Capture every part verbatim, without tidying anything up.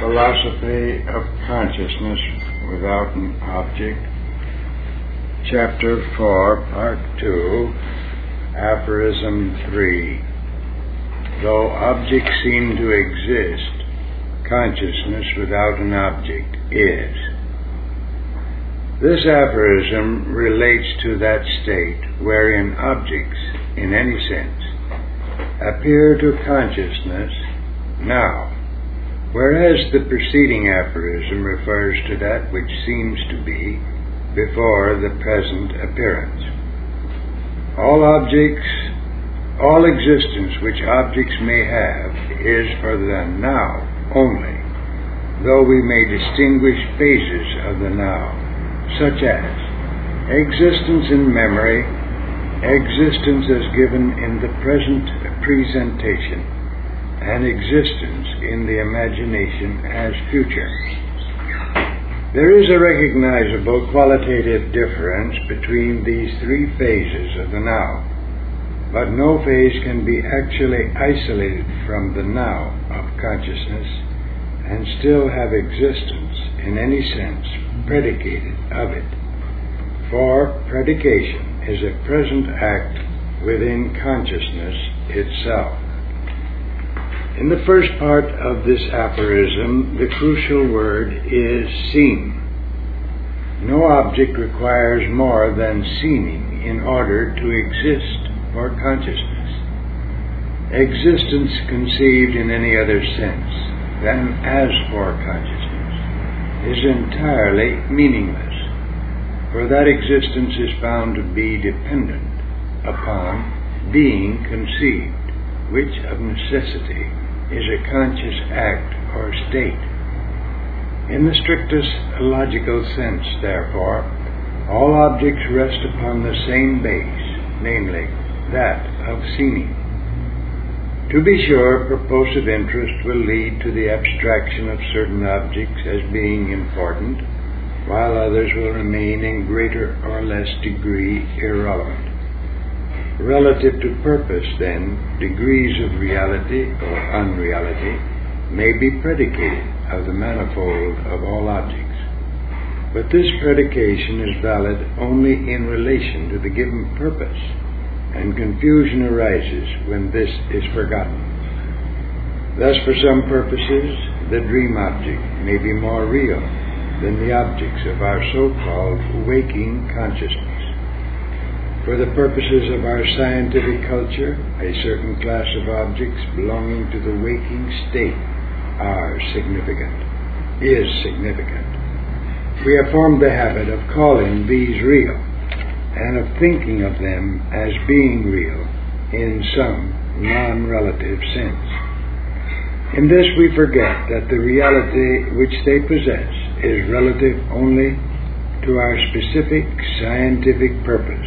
Philosophy of Consciousness Without an Object, Chapter four, Part two, Aphorism three. Though objects seem to exist, consciousness without an object is. This aphorism relates to that state wherein objects, in any sense, appear to consciousness now, whereas the preceding aphorism refers to that which seems to be before the present appearance. All objects, all existence which objects may have is for the now only, though we may distinguish phases of the now, such as existence in memory, existence as given in the present presentation, and existence in the imagination as future. There is a recognizable qualitative difference between these three phases of the now, but no phase can be actually isolated from the now of consciousness and still have existence in any sense predicated of it. For predication is a present act within consciousness itself. In the first part of this aphorism, the crucial word is seen. No object requires more than seeming in order to exist for consciousness. Existence conceived in any other sense than as for consciousness is entirely meaningless, for that existence is found to be dependent upon being conceived, which of necessity is a conscious act or state. In the strictest logical sense, therefore, all objects rest upon the same base, namely, that of seeming. To be sure, purposive interest will lead to the abstraction of certain objects as being important, while others will remain in greater or less degree irrelevant. Relative to purpose, then, degrees of reality or unreality may be predicated of the manifold of all objects. But this predication is valid only in relation to the given purpose, and confusion arises when this is forgotten. Thus, for some purposes, the dream object may be more real than the objects of our so-called waking consciousness. For the purposes of our scientific culture, a certain class of objects belonging to the waking state are significant, is significant. We have formed the habit of calling these real, and of thinking of them as being real in some non-relative sense. In this we forget that the reality which they possess is relative only to our specific scientific purpose.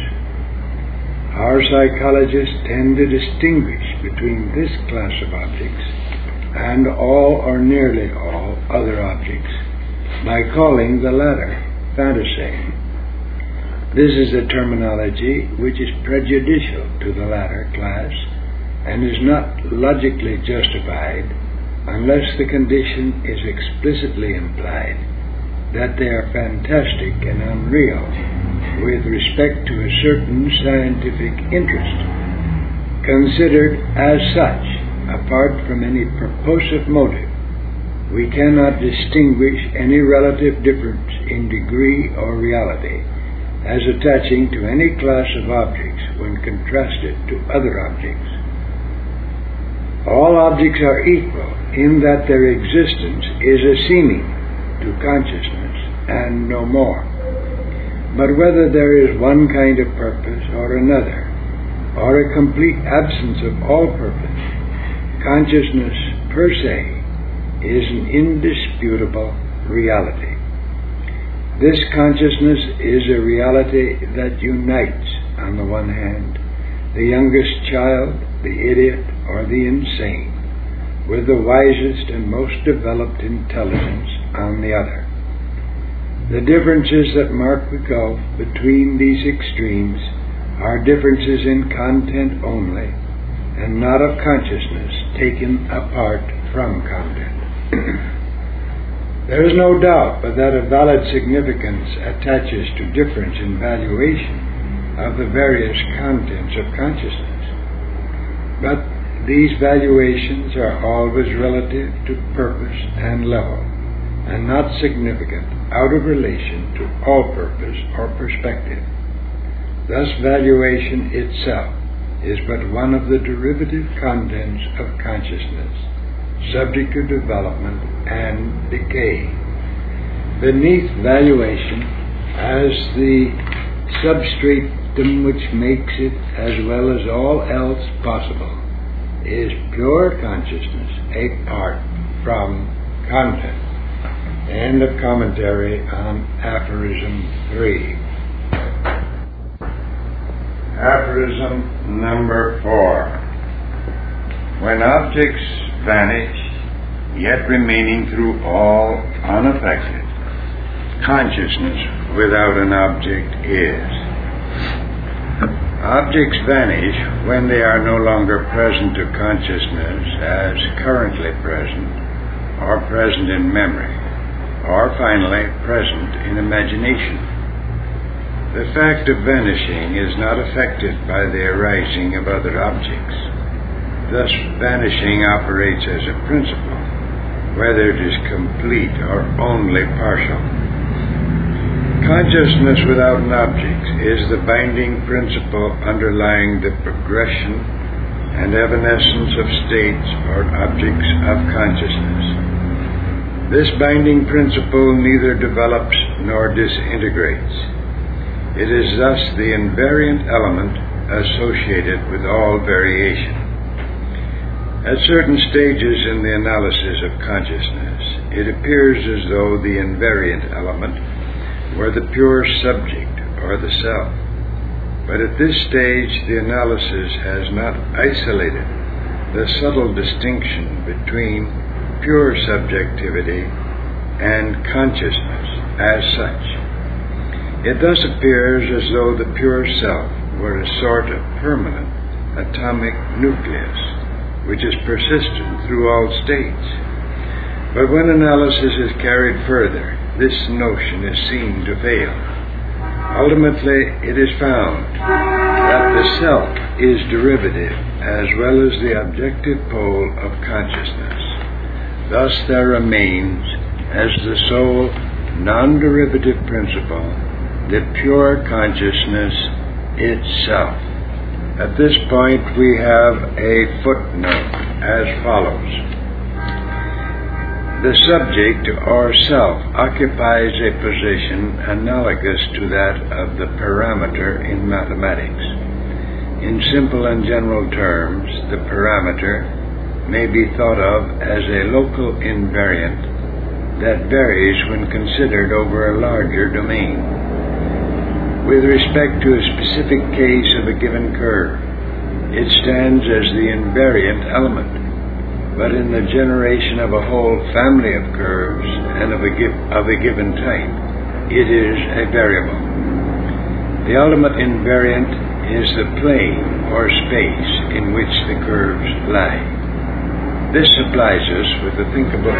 Our psychologists tend to distinguish between this class of objects and all or nearly all other objects by calling the latter fantasy. This is a terminology which is prejudicial to the latter class and is not logically justified unless the condition is explicitly implied that they are fantastic and unreal with respect to a certain scientific interest. Considered as such, apart from any purposive motive, we cannot distinguish any relative difference in degree or reality as attaching to any class of objects when contrasted to other objects. All objects are equal in that their existence is a seeming to consciousness and no more. But whether there is one kind of purpose or another, or a complete absence of all purpose, consciousness per se is an indisputable reality. This consciousness is a reality that unites, on the one hand, the youngest child, the idiot, or the insane, with the wisest and most developed intelligence on the other. The differences that mark the gulf between these extremes are differences in content only, and not of consciousness taken apart from content. There is no doubt but that a valid significance attaches to difference in valuation of the various contents of consciousness. But these valuations are always relative to purpose and level, and not significant out of relation to all purpose or perspective. Thus, valuation itself is but one of the derivative contents of consciousness, subject to development and decay. Beneath valuation, as the substratum which makes it as well as all else possible, is pure consciousness apart from content. End of commentary on aphorism three. Aphorism number four. When objects vanish, yet remaining through all unaffected, consciousness without an object is. Objects vanish when they are no longer present to consciousness as currently present, or present in memory, or finally present in imagination. The fact of vanishing is not affected by the arising of other objects. Thus, vanishing operates as a principle, whether it is complete or only partial. Consciousness without an object is the binding principle underlying the progression and evanescence of states or objects of consciousness. This binding principle neither develops nor disintegrates. It is thus the invariant element associated with all variation. At certain stages in the analysis of consciousness, it appears as though the invariant element were the pure subject or the self. But at this stage, the analysis has not isolated the subtle distinction between pure subjectivity and consciousness as such. It thus appears as though the pure self were a sort of permanent atomic nucleus, which is persistent through all states. But when analysis is carried further, this notion is seen to fail. Ultimately, it is found that the self is derivative as well as the objective pole of consciousness. Thus there remains, as the sole non-derivative principle, the pure consciousness itself. At this point we have a footnote as follows. The subject or self occupies a position analogous to that of the parameter in mathematics. In simple and general terms, the parameter may be thought of as a local invariant that varies when considered over a larger domain. With respect to a specific case of a given curve, it stands as the invariant element. But in the generation of a whole family of curves and of a, give, of a given type, it is a variable. The ultimate invariant is the plane or space in which the curves lie. This supplies us with a thinkable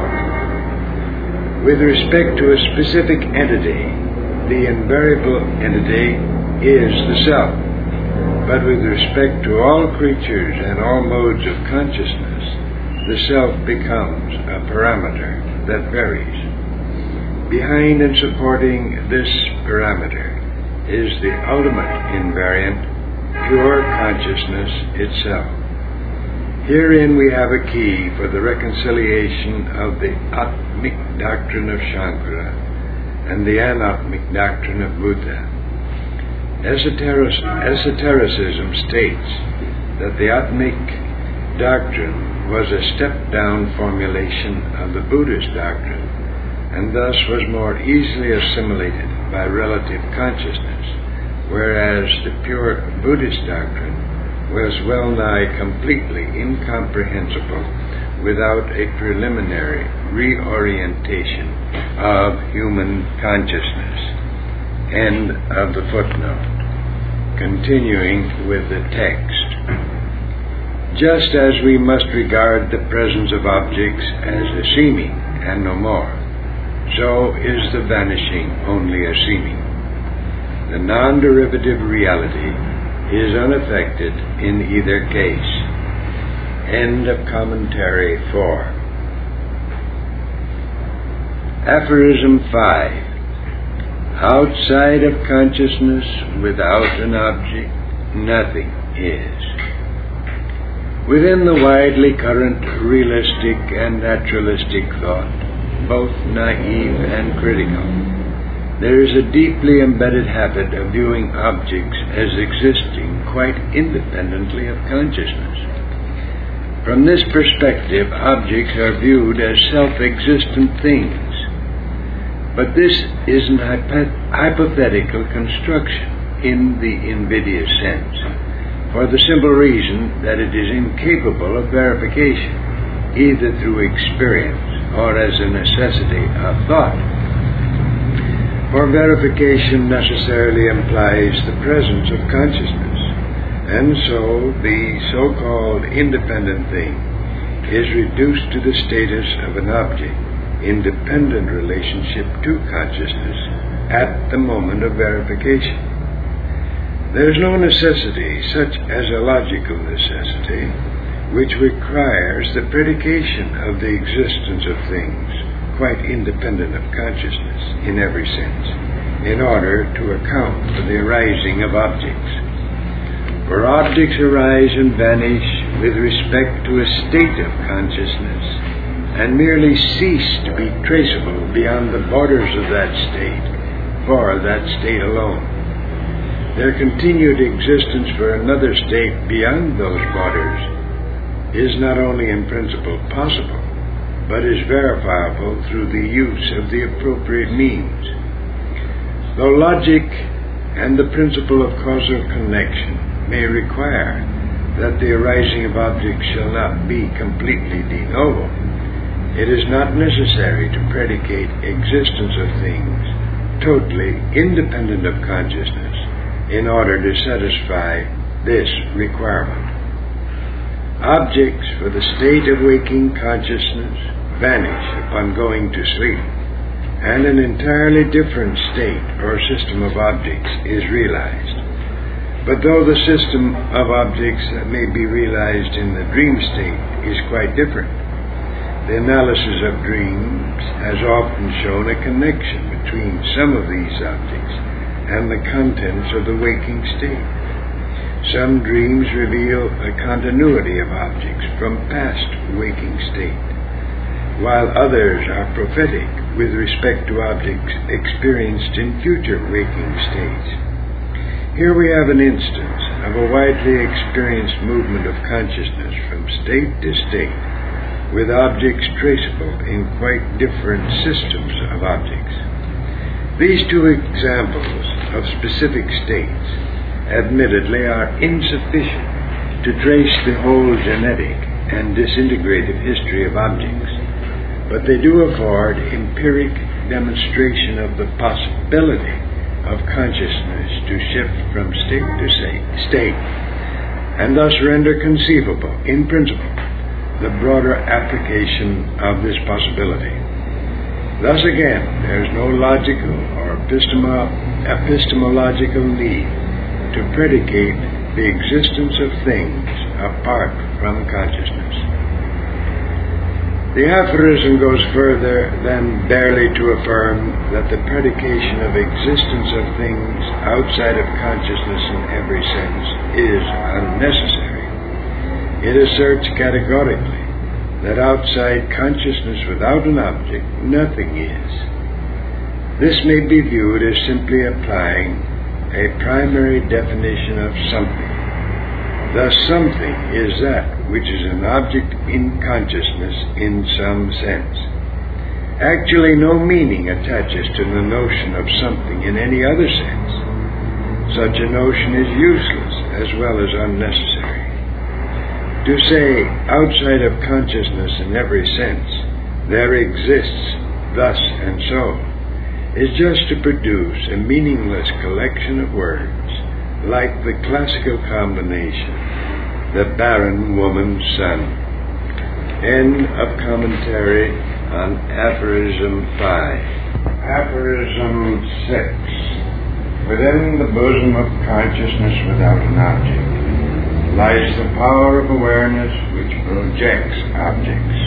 analog. With respect to a specific entity, the invariable entity is the self. But with respect to all creatures and all modes of consciousness, the self becomes a parameter that varies. Behind and supporting this parameter is the ultimate invariant, pure consciousness itself. Herein we have a key for the reconciliation of the Atmic doctrine of Shankara and the Anatmic doctrine of Buddha. Esoteric, esotericism states that the Atmic doctrine was a step-down formulation of the Buddhist doctrine, and thus was more easily assimilated by relative consciousness, whereas the pure Buddhist doctrine was well-nigh completely incomprehensible without a preliminary reorientation of human consciousness. End of the footnote. Continuing with the text. Just as we must regard the presence of objects as a seeming and no more, so is the vanishing only a seeming. The non-derivative reality is unaffected in either case. End of commentary four. Aphorism five. Outside of consciousness, without an object, nothing is. Within the widely current realistic and naturalistic thought, both naive and critical, there is a deeply embedded habit of viewing objects as existing quite independently of consciousness. From this perspective, objects are viewed as self-existent things. But this is an hypo- hypothetical construction in the invidious sense, for the simple reason that it is incapable of verification, either through experience or as a necessity of thought. For verification necessarily implies the presence of consciousness, and so the so-called independent thing is reduced to the status of an object in dependent relationship to consciousness at the moment of verification. There is no necessity, such as a logical necessity, which requires the predication of the existence of things quite independent of consciousness in every sense, in order to account for the arising of objects. For objects arise and vanish with respect to a state of consciousness, and merely cease to be traceable beyond the borders of that state, for that state alone. Their continued existence for another state beyond those borders is not only in principle possible, but is verifiable through the use of the appropriate means. Though logic and the principle of causal connection may require that the arising of objects shall not be completely de novo, it is not necessary to predicate existence of things totally independent of consciousness in order to satisfy this requirement. Objects for the state of waking consciousness vanish upon going to sleep, and an entirely different state or system of objects is realized. But though the system of objects that may be realized in the dream state is quite different, the analysis of dreams has often shown a connection between some of these objects and the contents of the waking state. Some dreams reveal a continuity of objects from past waking state, while others are prophetic with respect to objects experienced in future waking states. Here we have an instance of a widely experienced movement of consciousness from state to state, with objects traceable in quite different systems of objects. These two examples of specific states admittedly are insufficient to trace the whole genetic and disintegrated history of objects, but they do afford empiric demonstration of the possibility of consciousness to shift from state to state, and thus render conceivable, in principle, the broader application of this possibility. Thus again, there is no logical or epistemo- epistemological need to predicate the existence of things apart from consciousness. The aphorism goes further than barely to affirm that the predication of existence of things outside of consciousness in every sense is unnecessary. It asserts categorically that outside consciousness without an object, nothing is. This may be viewed as simply applying a primary definition of something. Thus, something is that which is an object in consciousness in some sense. Actually, no meaning attaches to the notion of something in any other sense. Such a notion is useless as well as unnecessary. To say, outside of consciousness in every sense, there exists thus and so, is just to produce a meaningless collection of words, like the classical combination, the barren woman's son. End of commentary on Aphorism five. Aphorism six. Within the bosom of consciousness without an object lies the power of awareness which projects objects.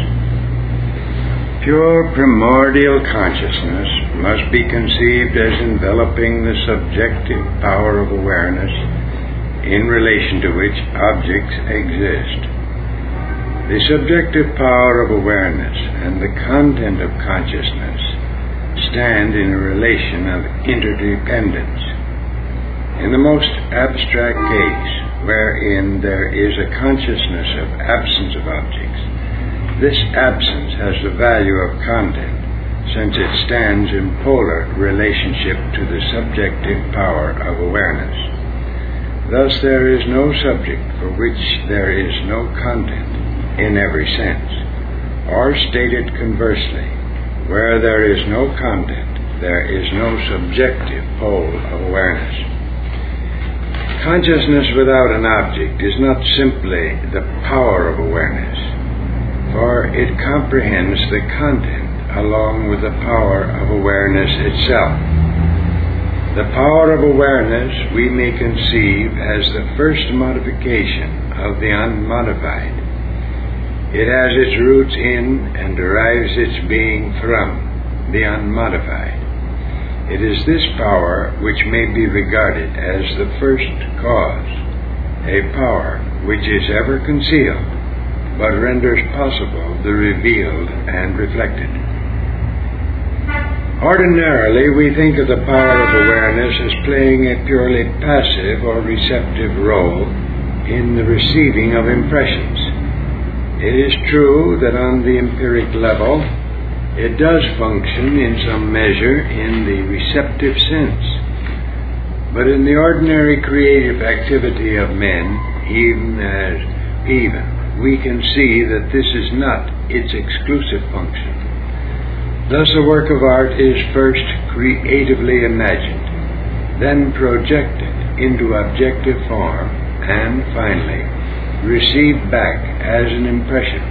Pure primordial consciousness must be conceived as enveloping the subjective power of awareness in relation to which objects exist. The subjective power of awareness and the content of consciousness stand in a relation of interdependence. In the most abstract case, wherein there is a consciousness of absence of objects, this absence has the value of content, since it stands in polar relationship to the subjective power of awareness. Thus there is no subject for which there is no content in every sense, or stated conversely, where there is no content, there is no subjective pole of awareness. Consciousness without an object is not simply the power of awareness, for it comprehends the content along with the power of awareness itself. The power of awareness we may conceive as the first modification of the unmodified. It has its roots in and derives its being from the unmodified. It is this power which may be regarded as the first cause, a power which is ever concealed, but renders possible the revealed and reflected. Ordinarily, we think of the power of awareness as playing a purely passive or receptive role in the receiving of impressions. It is true that on the empiric level, it does function in some measure in the receptive sense. But in the ordinary creative activity of men, even as even, we can see that this is not its exclusive function. Thus a work of art is first creatively imagined, then projected into objective form, and finally received back as an impression.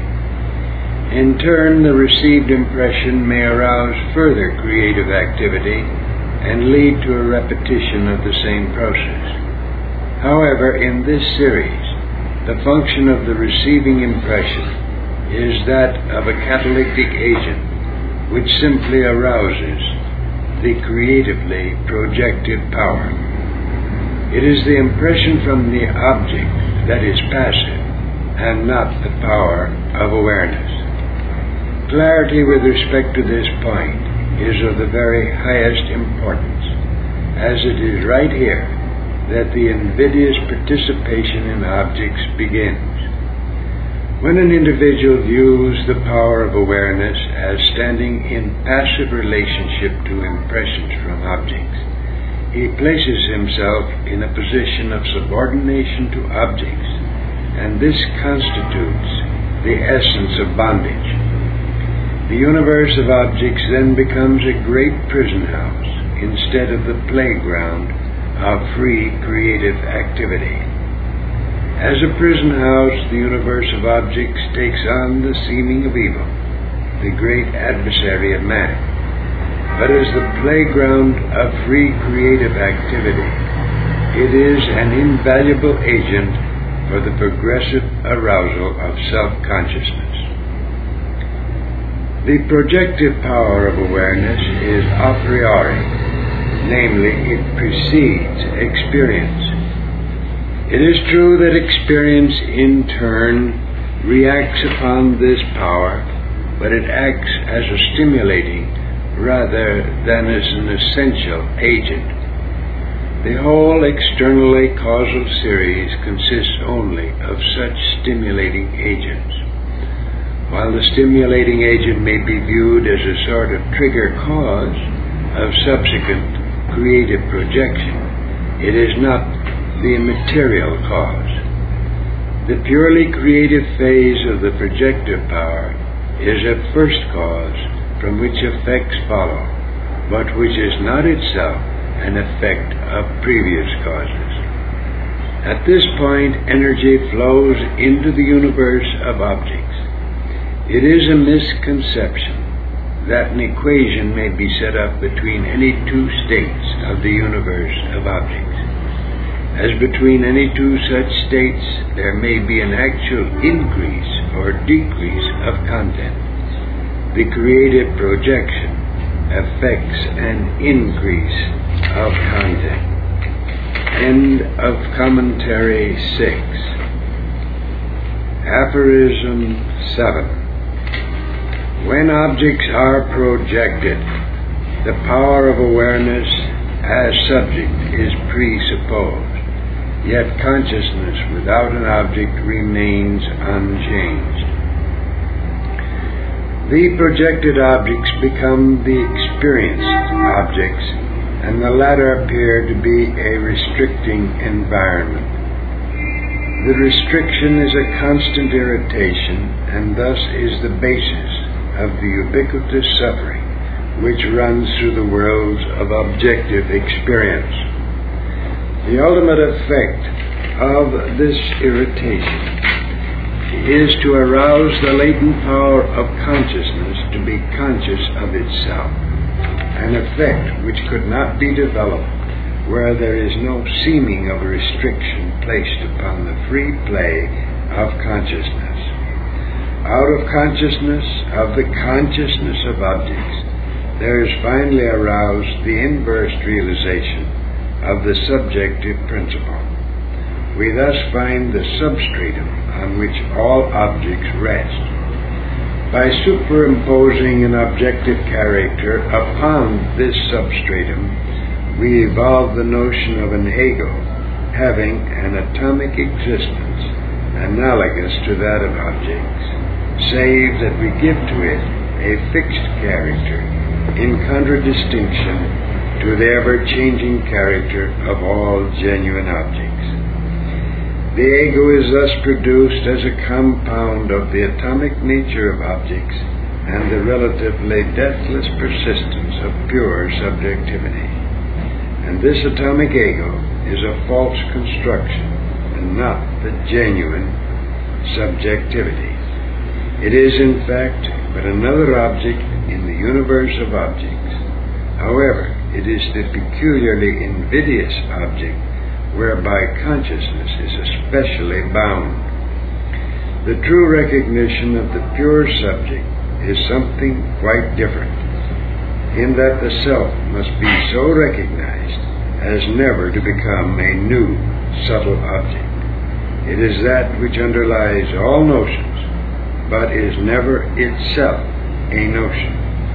In turn, the received impression may arouse further creative activity and lead to a repetition of the same process. However, in this series, the function of the receiving impression is that of a catalytic agent which simply arouses the creatively projective power. It is the impression from the object that is passive and not the power of awareness. Clarity with respect to this point is of the very highest importance, as it is right here that the invidious participation in objects begins. When an individual views the power of awareness as standing in passive relationship to impressions from objects, he places himself in a position of subordination to objects, and this constitutes the essence of bondage. The universe of objects then becomes a great prison house instead of the playground of free creative activity. As a prison house, the universe of objects takes on the seeming of evil, the great adversary of man. But as the playground of free creative activity, it is an invaluable agent for the progressive arousal of self-consciousness. The projective power of awareness is a priori, namely, it precedes experience. It is true that experience in turn reacts upon this power, but it acts as a stimulating rather than as an essential agent. The whole externally causal series consists only of such stimulating agents. While the stimulating agent may be viewed as a sort of trigger cause of subsequent creative projection, it is not the material cause. The purely creative phase of the projective power is a first cause from which effects follow, but which is not itself an effect of previous causes. At this point, energy flows into the universe of objects. It is a misconception that an equation may be set up between any two states of the universe of objects. As between any two such states, there may be an actual increase or decrease of content. The creative projection affects an increase of content. End of commentary six. Aphorism seven. When objects are projected, the power of awareness as subject is presupposed, yet consciousness without an object remains unchanged. The projected objects become the experienced objects, and the latter appear to be a restricting environment. The restriction is a constant irritation, and thus is the basis of the ubiquitous suffering which runs through the worlds of objective experience. The ultimate effect of this irritation is to arouse the latent power of consciousness to be conscious of itself, an effect which could not be developed where there is no seeming of restriction placed upon the free play of consciousness. Out of consciousness, of the consciousness of objects, there is finally aroused the inverse realization of the subjective principle. We thus find the substratum on which all objects rest. By superimposing an objective character upon this substratum, we evolve the notion of an ego having an atomic existence analogous to that of objects, save that we give to it a fixed character in contradistinction to the ever-changing character of all genuine objects. The ego is thus produced as a compound of the atomic nature of objects and the relatively deathless persistence of pure subjectivity. And this atomic ego is a false construction and not the genuine subjectivity. It is, in fact, but another object in the universe of objects. However, it is the peculiarly invidious object whereby consciousness is especially bound. The true recognition of the pure subject is something quite different, in that the self must be so recognized as never to become a new, subtle object. It is that which underlies all notions, but is never itself a notion.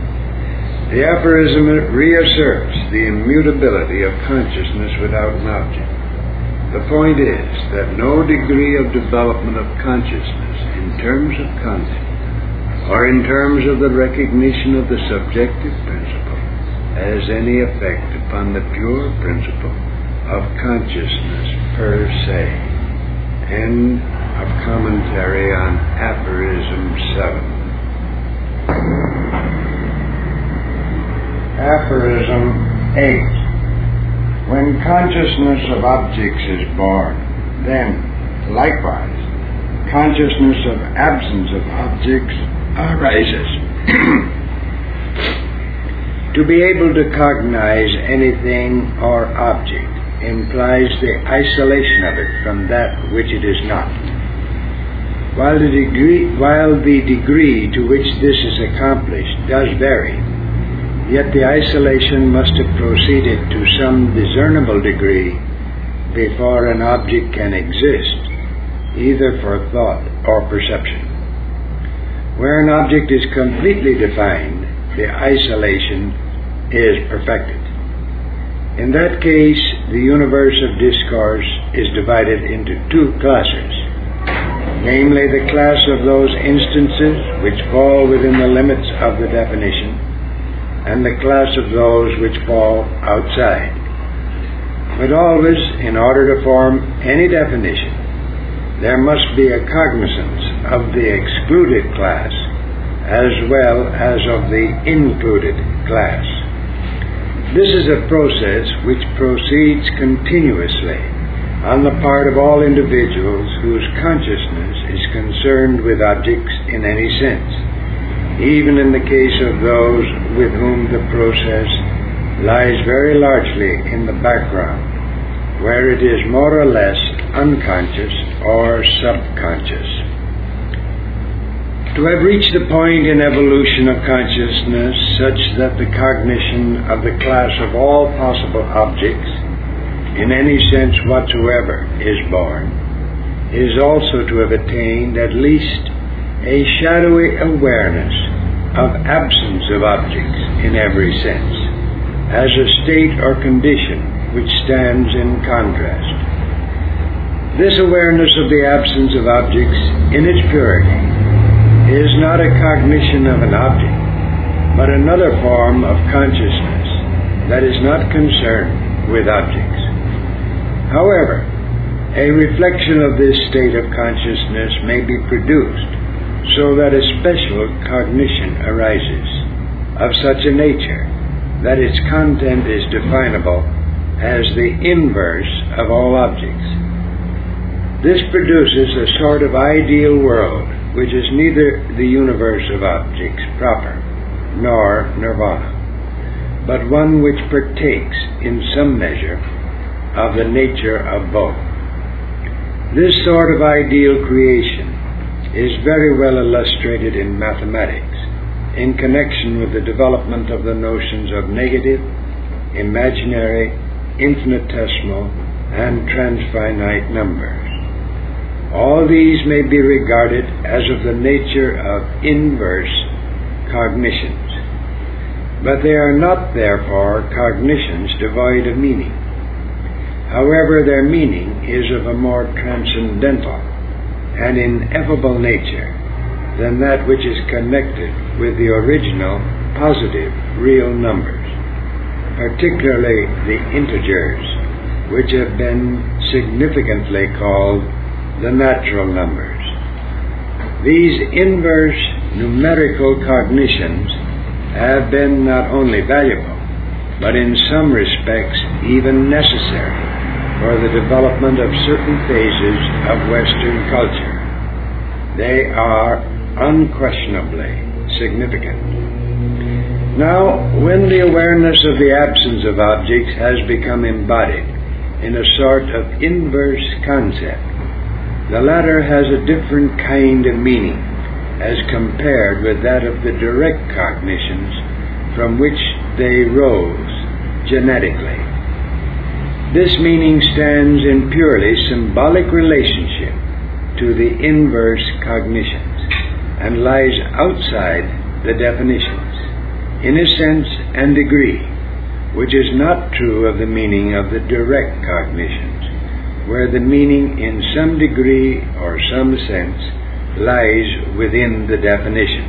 The aphorism reasserts the immutability of consciousness without an object. The point is that no degree of development of consciousness in terms of content or in terms of the recognition of the subjective principle has any effect upon the pure principle of consciousness per se. End of commentary on Aphorism seven. Aphorism eight. When consciousness of objects is born, then, likewise, consciousness of absence of objects arises. To be able to cognize anything or object implies the isolation of it from that which it is not. While the degree, while the degree to which this is accomplished does vary, yet the isolation must have proceeded to some discernible degree before an object can exist, either for thought or perception. Where an object is completely defined, the isolation is perfected. In that case, the universe of discourse is divided into two classes, namely the class of those instances which fall within the limits of the definition, and the class of those which fall outside. But always, in order to form any definition, there must be a cognizance of the excluded class as well as of the included class. This is a process which proceeds continuously on the part of all individuals whose consciousness is concerned with objects in any sense, even in the case of those with whom the process lies very largely in the background, where it is more or less unconscious or subconscious. To have reached the point in evolution of consciousness such that the cognition of the class of all possible objects, in any sense whatsoever, is born, is also to have attained at least a shadowy awareness of absence of objects in every sense, as a state or condition which stands in contrast. This awareness of the absence of objects in its purity is not a cognition of an object, but another form of consciousness that is not concerned with objects. However, a reflection of this state of consciousness may be produced so that a special cognition arises of such a nature that its content is definable as the inverse of all objects. This produces a sort of ideal world which is neither the universe of objects proper nor nirvana, but one which partakes in some measure of the nature of both. This sort of ideal creation is very well illustrated in mathematics in connection with the development of the notions of negative, imaginary, infinitesimal, and transfinite numbers. All these may be regarded as of the nature of inverse cognitions, but they are not therefore cognitions devoid of meaning. However, their meaning is of a more transcendental and ineffable nature than that which is connected with the original positive real numbers, particularly the integers, which have been significantly called the natural numbers. These inverse numerical cognitions have been not only valuable, but in some respects even necessary for the development of certain phases of Western culture. They are unquestionably significant. Now, when the awareness of the absence of objects has become embodied in a sort of inverse concept, the latter has a different kind of meaning as compared with that of the direct cognitions from which they rose genetically. This meaning stands in purely symbolic relationship to the inverse cognitions and lies outside the definitions, in a sense and degree, which is not true of the meaning of the direct cognitions, where the meaning in some degree or some sense lies within the definition.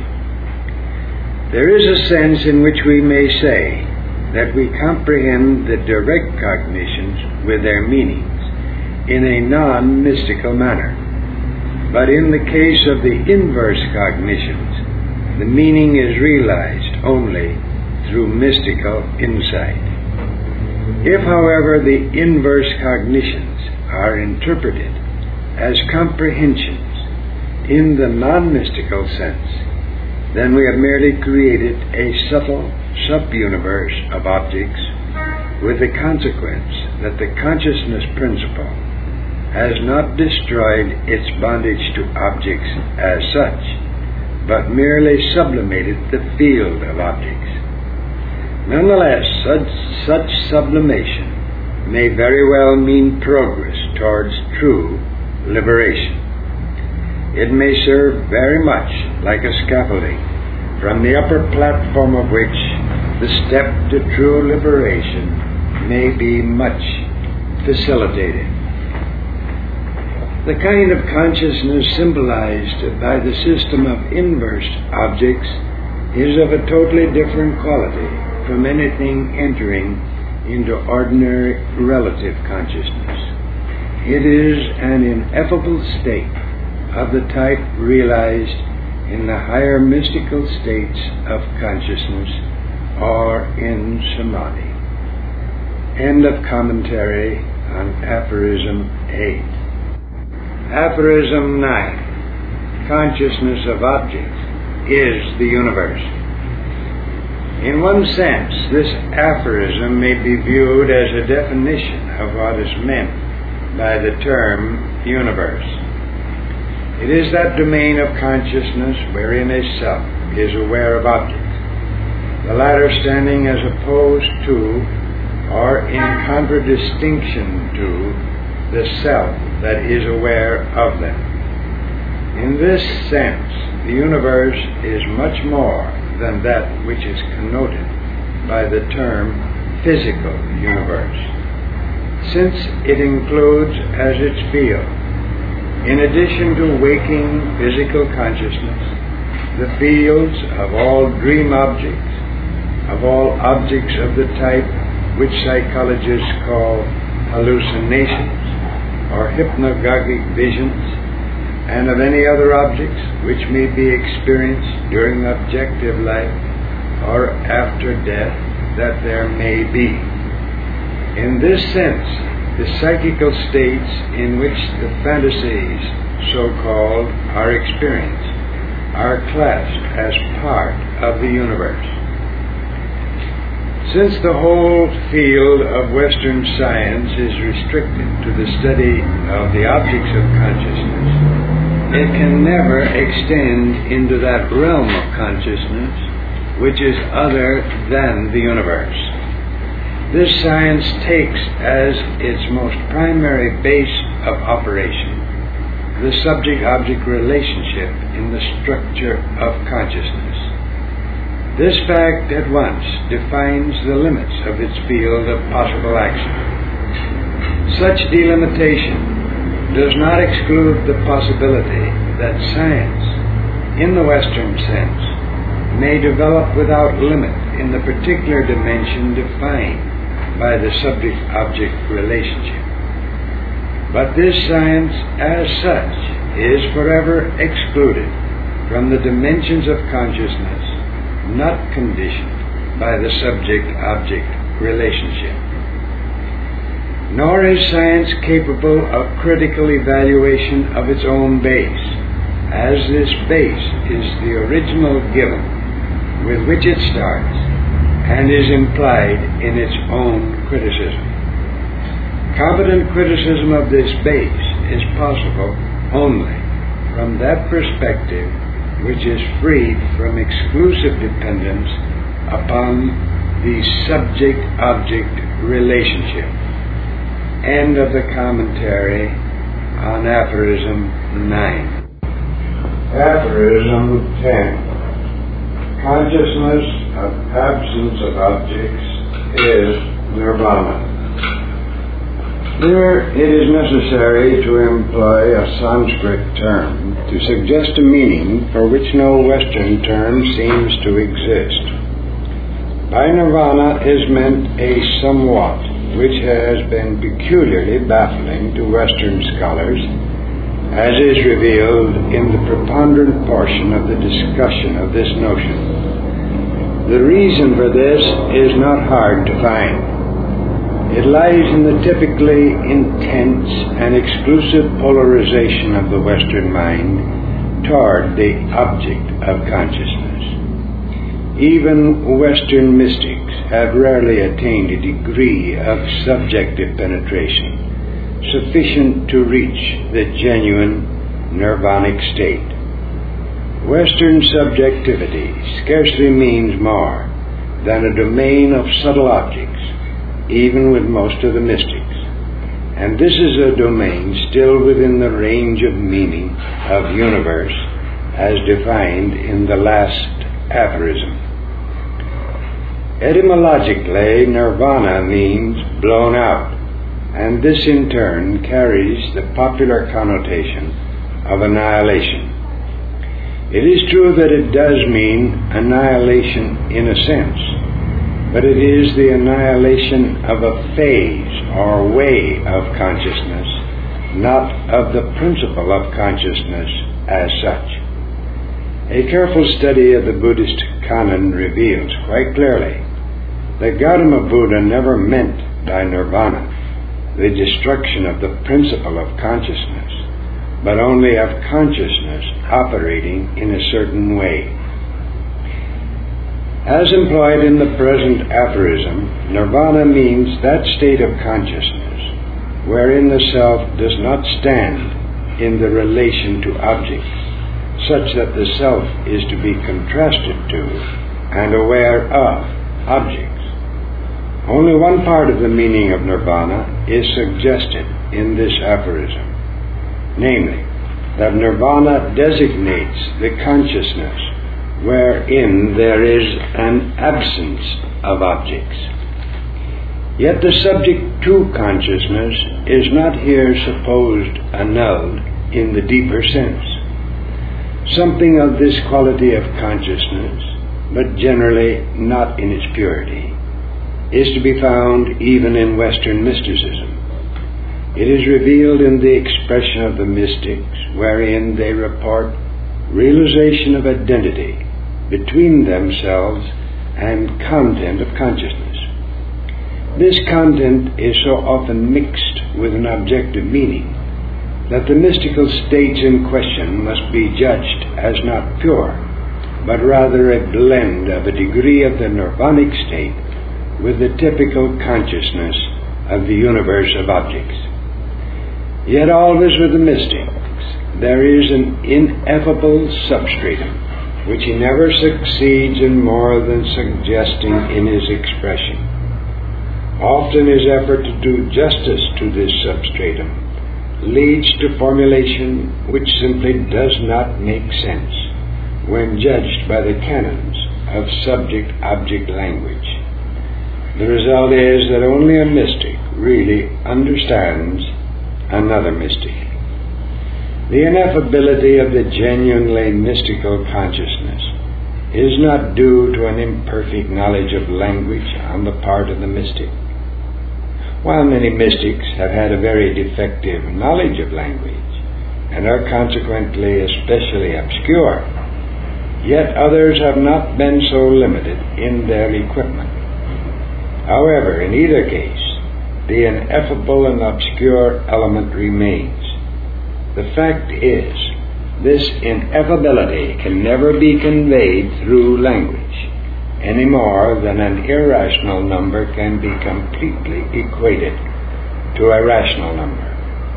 There is a sense in which we may say that we comprehend the direct cognitions with their meanings in a non-mystical manner. But in the case of the inverse cognitions, the meaning is realized only through mystical insight. If, however, the inverse cognitions are interpreted as comprehensions in the non-mystical sense, then we have merely created a subtle sub-universe of objects, with the consequence that the consciousness principle has not destroyed its bondage to objects as such, but merely sublimated the field of objects. Nonetheless, such, such sublimation may very well mean progress towards true liberation. It may serve very much like a scaffolding, from the upper platform of which the step to true liberation may be much facilitated. The kind of consciousness symbolized by the system of inverse objects is of a totally different quality from anything entering into ordinary relative consciousness. It is an ineffable state of the type realized in the higher mystical states of consciousness or in samadhi. End of commentary on Aphorism eight. Aphorism nine. Consciousness of objects is the universe. In one sense, this aphorism may be viewed as a definition of what is meant by the term universe. It is that domain of consciousness wherein a self is aware of objects, the latter standing as opposed to or in contradistinction to the self that is aware of them. In this sense, the universe is much more than that which is connoted by the term physical universe, since it includes as its field, in addition to waking physical consciousness, the fields of all dream objects, of all objects of the type which psychologists call hallucinations or hypnagogic visions, and of any other objects which may be experienced during objective life or after death that there may be. In this sense, the psychical states in which the fantasies, so-called, are experienced are classed as part of the universe. Since the whole field of Western science is restricted to the study of the objects of consciousness, it can never extend into that realm of consciousness which is other than the universe. This science takes as its most primary base of operation the subject-object relationship in the structure of consciousness. This fact at once defines the limits of its field of possible action. Such delimitation does not exclude the possibility that science, in the Western sense, may develop without limit in the particular dimension defined by the subject-object relationship. But this science, as such, is forever excluded from the dimensions of consciousness not conditioned by the subject-object relationship. Nor is science capable of critical evaluation of its own base, as this base is the original given with which it starts and is implied in its own criticism. Competent criticism of this base is possible only from that perspective which is freed from exclusive dependence upon the subject-object relationship. End of the commentary on Aphorism nine. Aphorism ten. Consciousness of absence of objects is nirvana. Here it is necessary to employ a Sanskrit term to suggest a meaning for which no Western term seems to exist. By nirvana is meant a somewhat which has been peculiarly baffling to Western scholars, as is revealed in the preponderant portion of the discussion of this notion. The reason for this is not hard to find. It lies in the typically intense and exclusive polarization of the Western mind toward the object of consciousness. Even Western mystics have rarely attained a degree of subjective penetration sufficient to reach the genuine nirvanic state. Western subjectivity scarcely means more than a domain of subtle objects, even with most of the mystics, and this is a domain still within the range of meaning of universe as defined in the last aphorism. Etymologically, nirvana means blown out, and this in turn carries the popular connotation of annihilation. It is true that it does mean annihilation in a sense, but it is the annihilation of a phase or way of consciousness, not of the principle of consciousness as such. A careful study of the Buddhist canon reveals quite clearly that Gautama Buddha never meant by nirvana the destruction of the principle of consciousness, but only of consciousness operating in a certain way, As employed in the present aphorism, nirvana means that state of consciousness wherein the self does not stand in the relation to objects, such that the self is to be contrasted to and aware of objects. Only one part of the meaning of nirvana is suggested in this aphorism, namely, that nirvana designates the consciousness wherein there is an absence of objects. Yet the subject to consciousness is not here supposed annulled in the deeper sense. Something of this quality of consciousness, but generally not in its purity, is to be found even in Western mysticism. It is revealed in the expression of the mystics, wherein they report realization of identity between themselves and content of consciousness. This content is so often mixed with an objective meaning that the mystical states in question must be judged as not pure, but rather a blend of a degree of the nirvanic state with the typical consciousness of the universe of objects. Yet always with the mystics there is an ineffable substratum which he never succeeds in more than suggesting in his expression. Often his effort to do justice to this substratum leads to formulation which simply does not make sense when judged by the canons of subject-object language. The result is that only a mystic really understands another mystic. The ineffability of the genuinely mystical consciousness is not due to an imperfect knowledge of language on the part of the mystic. While many mystics have had a very defective knowledge of language and are consequently especially obscure, yet others have not been so limited in their equipment. However, in either case, the ineffable and obscure element remains. The fact is, this ineffability can never be conveyed through language, any more than an irrational number can be completely equated to a rational number.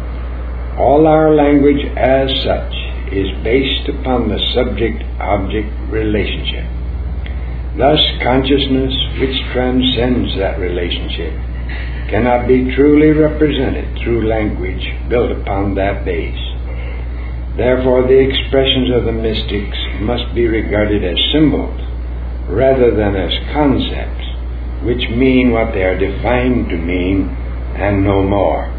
All our language as such is based upon the subject-object relationship. Thus, consciousness which transcends that relationship cannot be truly represented through language built upon that base. Therefore, the expressions of the mystics must be regarded as symbols rather than as concepts which mean what they are defined to mean and no more.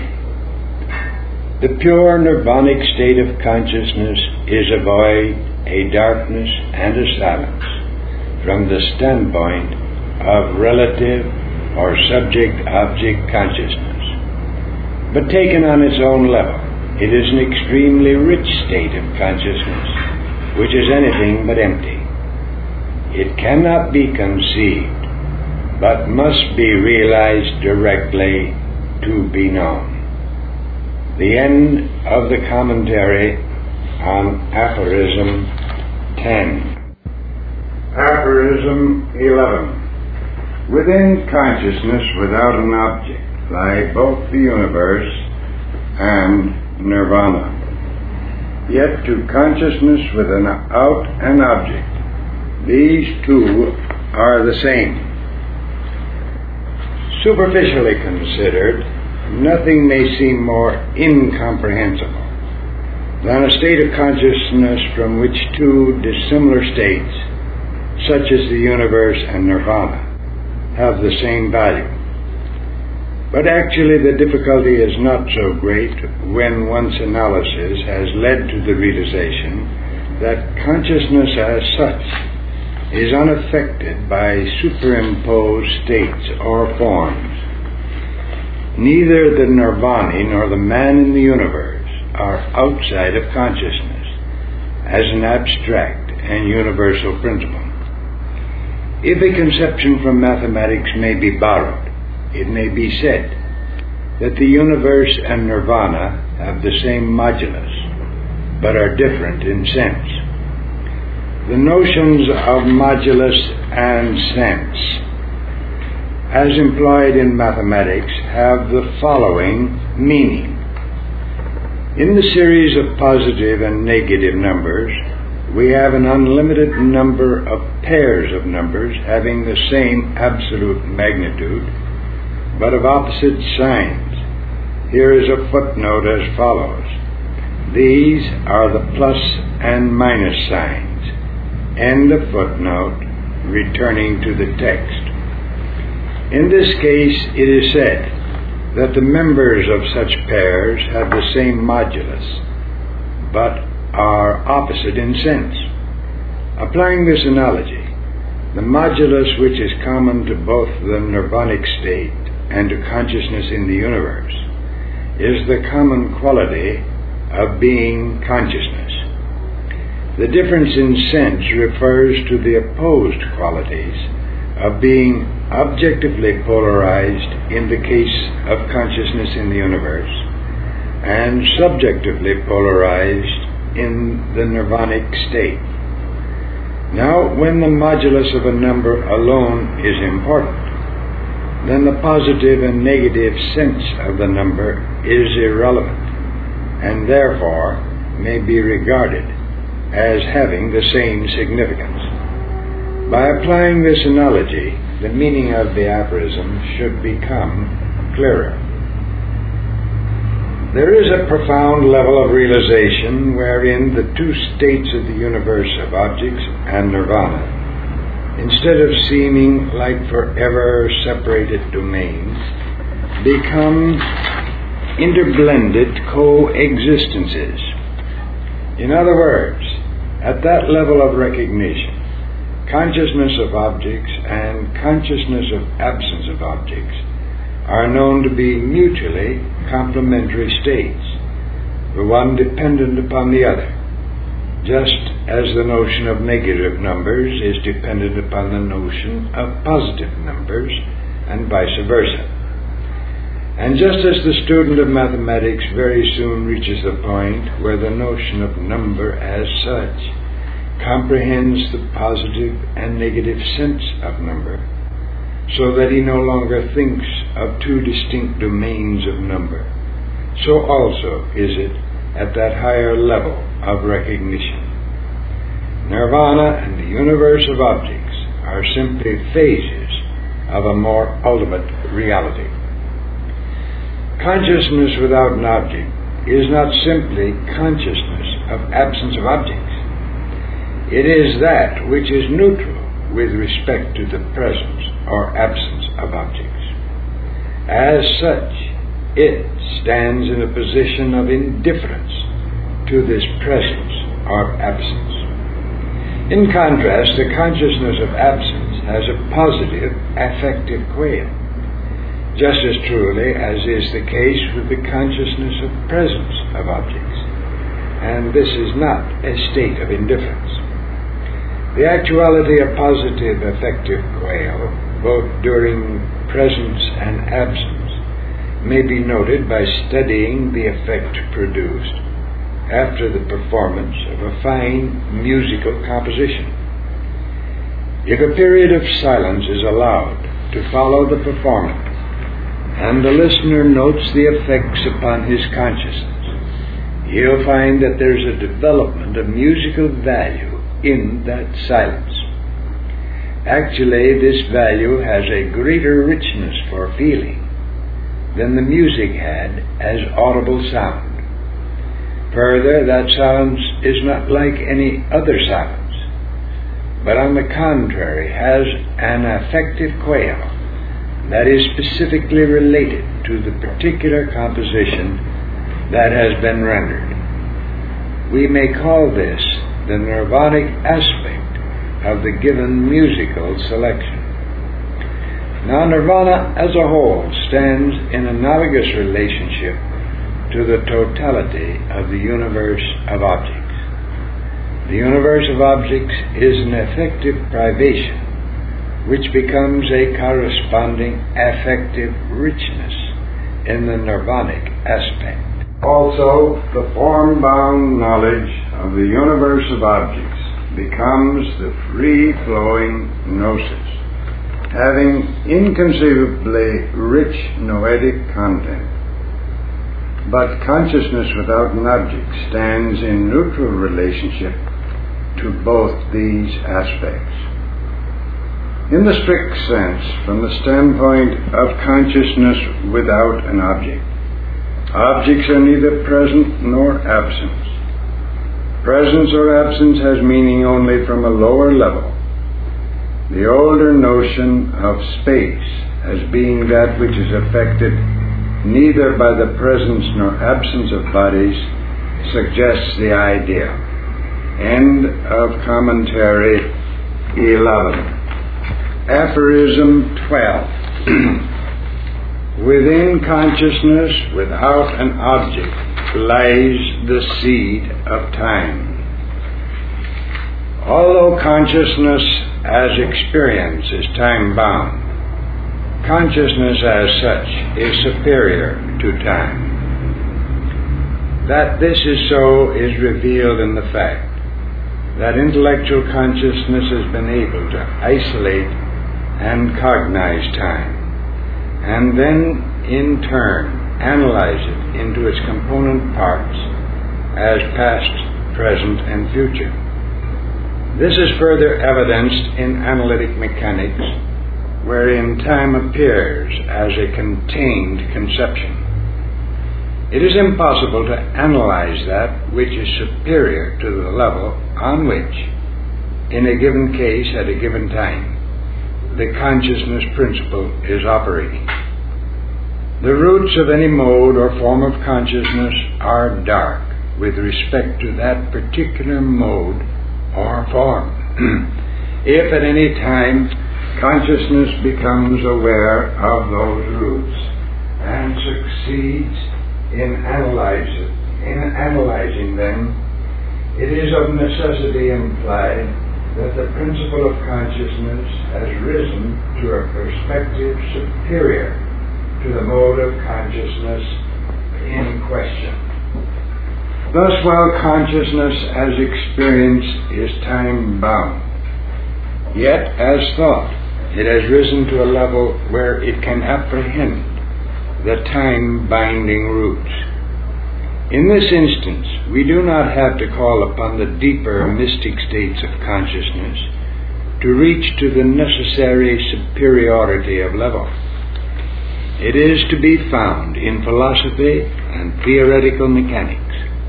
The pure nirvanic state of consciousness is a void, a darkness, and a silence from the standpoint of relative or subject-object consciousness. But taken on its own level, it is an extremely rich state of consciousness, which is anything but empty. It cannot be conceived, but must be realized directly to be known. The end of the commentary on Aphorism ten. Aphorism eleven. Within consciousness without an object lie both the universe and nirvana. Yet to consciousness without an object, these two are the same. Superficially considered, nothing may seem more incomprehensible than a state of consciousness from which two dissimilar states, such as the universe and nirvana, have the same value. But actually the difficulty is not so great when one's analysis has led to the realization that consciousness as such is unaffected by superimposed states or forms. Neither the nirvani nor the man in the universe are outside of consciousness as an abstract and universal principle. If a conception from mathematics may be borrowed, it may be said that the universe and nirvana have the same modulus, but are different in sense. The notions of modulus and sense, as employed in mathematics, have the following meaning. In the series of positive and negative numbers, we have an unlimited number of pairs of numbers having the same absolute magnitude, but of opposite signs. Here is a footnote as follows. These are the plus and minus signs. End of footnote, returning to the text. In this case, it is said that the members of such pairs have the same modulus, but are opposite in sense. Applying this analogy, the modulus which is common to both the nirvanic state and to consciousness in the universe is the common quality of being consciousness. The difference in sense refers to the opposed qualities of being objectively polarized in the case of consciousness in the universe and subjectively polarized in the nirvanic state. Now, when the modulus of a number alone is important, then the positive and negative sense of the number is irrelevant, and therefore may be regarded as having the same significance. By applying this analogy, the meaning of the aphorism should become clearer. There is a profound level of realization wherein the two states of the universe of objects and nirvana, instead of seeming like forever separated domains, become interblended coexistences. In other words, at that level of recognition, consciousness of objects and consciousness of absence of objects are known to be mutually complementary states, the one dependent upon the other, just as the notion of negative numbers is dependent upon the notion of positive numbers, and vice versa. And just as the student of mathematics very soon reaches the point where the notion of number as such comprehends the positive and negative sense of number, so that he no longer thinks of two distinct domains of number, so also is it at that higher level of recognition. Nirvana and the universe of objects are simply phases of a more ultimate reality. Consciousness without an object is not simply consciousness of absence of objects. It is that which is neutral with respect to the presence or absence of objects. As such, it stands in a position of indifference to this presence or absence. In contrast, the consciousness of absence has a positive affective quale, just as truly as is the case with the consciousness of presence of objects, and this is not a state of indifference. The actuality of positive affective quale, both during presence and absence, may be noted by studying the effect produced after the performance of a fine musical composition. If a period of silence is allowed to follow the performance, and the listener notes the effects upon his consciousness, he'll find that there's a development of musical value in that silence. Actually, this value has a greater richness for feeling than the music had as audible sound. Further, that silence is not like any other silence, but on the contrary has an affective quale that is specifically related to the particular composition that has been rendered. We may call this the nirvanic aspect of the given musical selection. Now, nirvana as a whole stands in analogous relationship to the totality of the universe of objects. The universe of objects is an affective privation which becomes a corresponding affective richness in the nirvanic aspect. Also, the form-bound knowledge of the universe of objects becomes the free-flowing gnosis, having inconceivably rich noetic content. But consciousness without an object stands in neutral relationship to both these aspects. In the strict sense, from the standpoint of consciousness without an object, objects are neither present nor absent. Presence or absence has meaning only from a lower level. The older notion of space as being that which is affected neither by the presence nor absence of bodies suggests the idea. End of commentary eleven. Aphorism twelve. Within consciousness, without an object, lies the seed of time. Although consciousness as experience is time-bound, consciousness as such is superior to time. That this is so is revealed in the fact that intellectual consciousness has been able to isolate and cognize time, and then in turn analyze it into its component parts as past, present, and future. This is further evidenced in analytic mechanics, wherein time appears as a contained conception. It is impossible to analyze that which is superior to the level on which, in a given case at a given time, the consciousness principle is operating. The roots of any mode or form of consciousness are dark with respect to that particular mode or form. If at any time consciousness becomes aware of those roots and succeeds in, analyze, in analyzing them, it is of necessity implied that the principle of consciousness has risen to a perspective superior to the mode of consciousness in question. Thus, while consciousness as experience is time-bound, yet as thought, it has risen to a level where it can apprehend the time-binding roots. In this instance, we do not have to call upon the deeper mystic states of consciousness to reach to the necessary superiority of level. It is to be found in philosophy and theoretical mechanics.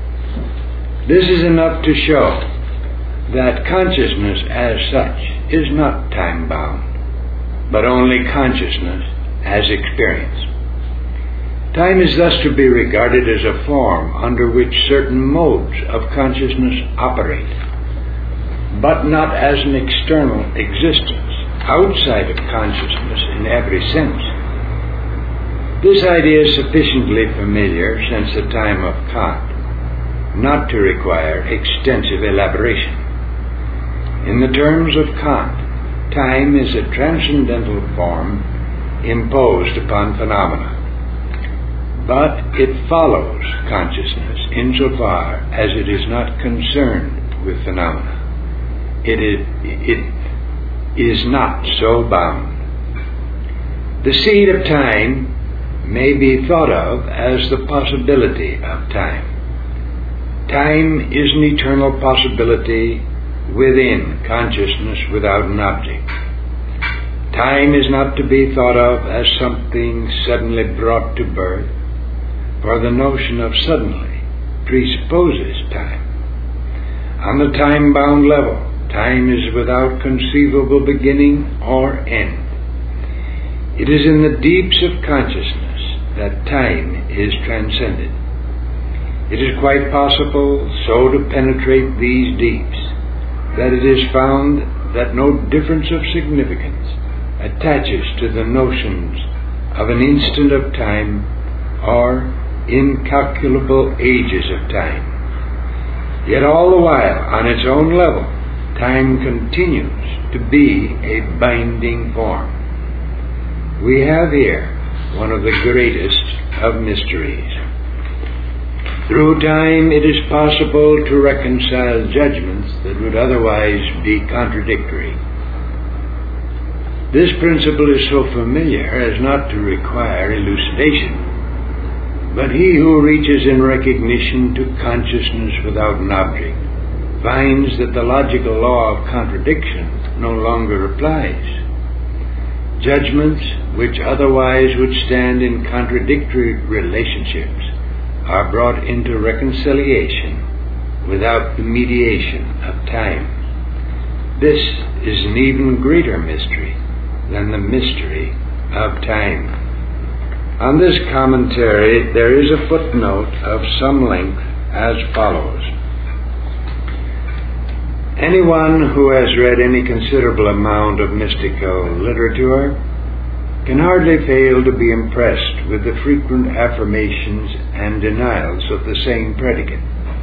This is enough to show that consciousness as such is not time-bound, but only consciousness as experience. Time is thus to be regarded as a form under which certain modes of consciousness operate, but not as an external existence outside of consciousness in every sense. This idea is sufficiently familiar since the time of Kant not to require extensive elaboration. In the terms of Kant, time is a transcendental form imposed upon phenomena, but it follows consciousness insofar as it is not concerned with phenomena. It is, it is not so bound. The seed of time may be thought of as the possibility of time. Time is an eternal possibility within consciousness without an object. Time is not to be thought of as something suddenly brought to birth, for the notion of suddenly presupposes time. On the time-bound level, time is without conceivable beginning or end. It is in the deeps of consciousness that time is transcended. It is quite possible so to penetrate these deeps that it is found that no difference of significance attaches to the notions of an instant of time or incalculable ages of time. Yet all the while, on its own level, time continues to be a binding form. We have here one of the greatest of mysteries. Through time, it is possible to reconcile judgments that would otherwise be contradictory. This principle is so familiar as not to require elucidation. But he who reaches in recognition to consciousness without an object finds that the logical law of contradiction no longer applies. Judgments which otherwise would stand in contradictory relationships are brought into reconciliation without the mediation of time. This is an even greater mystery than the mystery of time. On this commentary, there is a footnote of some length as follows. Anyone who has read any considerable amount of mystical literature can hardly fail to be impressed with the frequent affirmations and denials of the same predicate.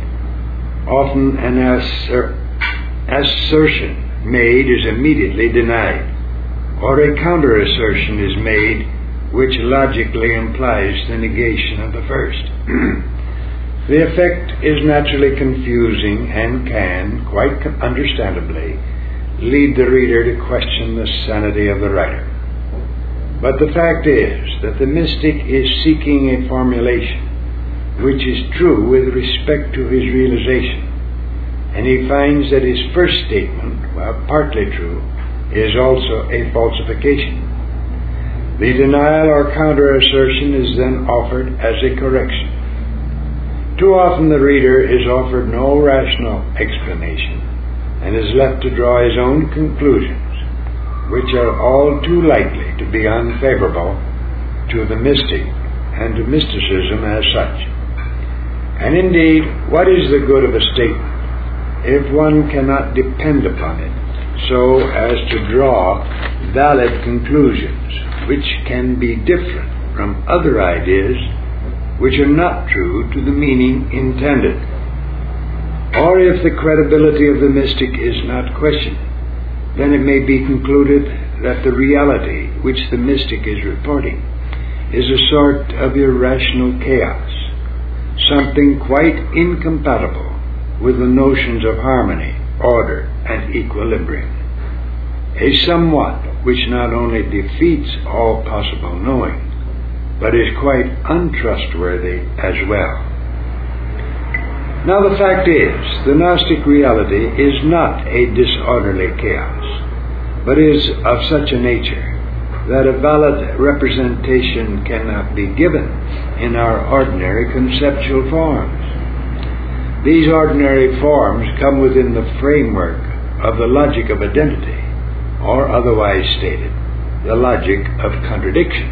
Often an asser- assertion made is immediately denied, or a counter-assertion is made which logically implies the negation of the first. The effect is naturally confusing and can, quite understandably, lead the reader to question the sanity of the writer. But the fact is that the mystic is seeking a formulation which is true with respect to his realization, and he finds that his first statement, while partly true, is also a falsification. The denial or counter-assertion is then offered as a correction. Too often the reader is offered no rational explanation and is left to draw his own conclusions, which are all too likely to be unfavorable to the mystic and to mysticism as such. And indeed, what is the good of a statement if one cannot depend upon it so as to draw valid conclusions which can be different from other ideas which are not true to the meaning intended? Or if the credibility of the mystic is not questioned, then it may be concluded that the reality which the mystic is reporting is a sort of irrational chaos, something quite incompatible with the notions of harmony, order, and equilibrium, a somewhat which not only defeats all possible knowing, but is quite untrustworthy as well. Now the fact is, the Gnostic reality is not a disorderly chaos, but is of such a nature that a valid representation cannot be given in our ordinary conceptual forms. These ordinary forms come within the framework of the logic of identity, or otherwise stated, the logic of contradiction.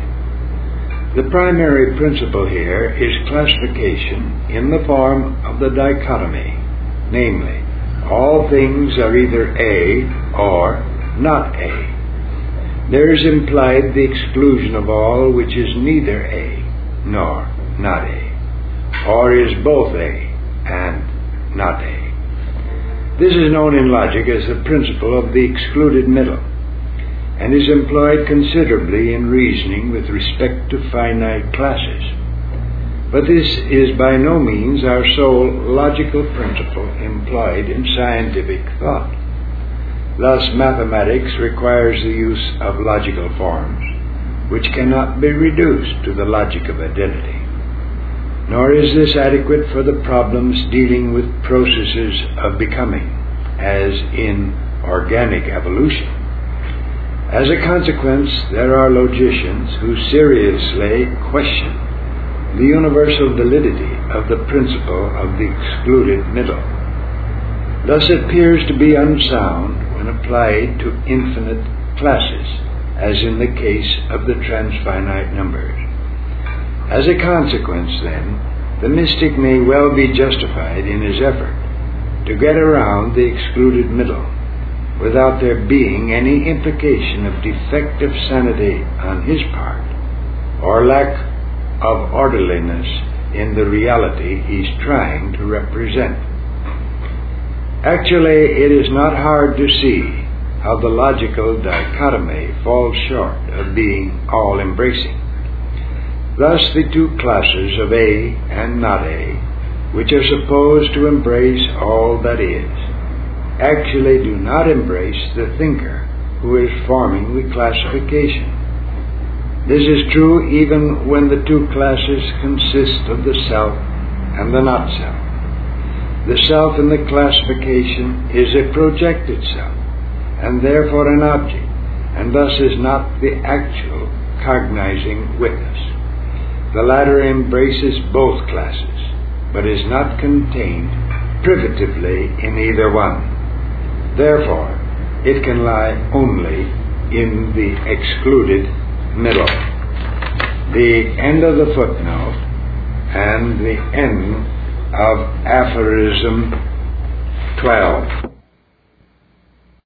The primary principle here is classification in the form of the dichotomy, namely, all things are either A or not A. There is implied the exclusion of all which is neither A nor not A, or is both A and not A. This is known in logic as the principle of the excluded middle, and is employed considerably in reasoning with respect to finite classes. But this is by no means our sole logical principle employed in scientific thought. Thus, mathematics requires the use of logical forms, which cannot be reduced to the logic of identity. Nor is this adequate for the problems dealing with processes of becoming, as in organic evolution. As a consequence, there are logicians who seriously question the universal validity of the principle of the excluded middle. Thus it appears to be unsound when applied to infinite classes, as in the case of the transfinite numbers. As a consequence, then, the mystic may well be justified in his effort to get around the excluded middle, without there being any implication of defective sanity on his part, or lack of orderliness in the reality he's trying to represent. Actually, it is not hard to see how the logical dichotomy falls short of being all-embracing. Thus, the two classes of A and not A which are supposed to embrace all that is, actually do not embrace the thinker who is forming the classification. This is true even when the two classes consist of the self and the not self. The self in the classification is a projected self, and therefore an object, and thus is not the actual cognizing witness. The latter embraces both classes, but is not contained privatively in either one. Therefore, it can lie only in the excluded middle. The end of the footnote and the end of aphorism twelve.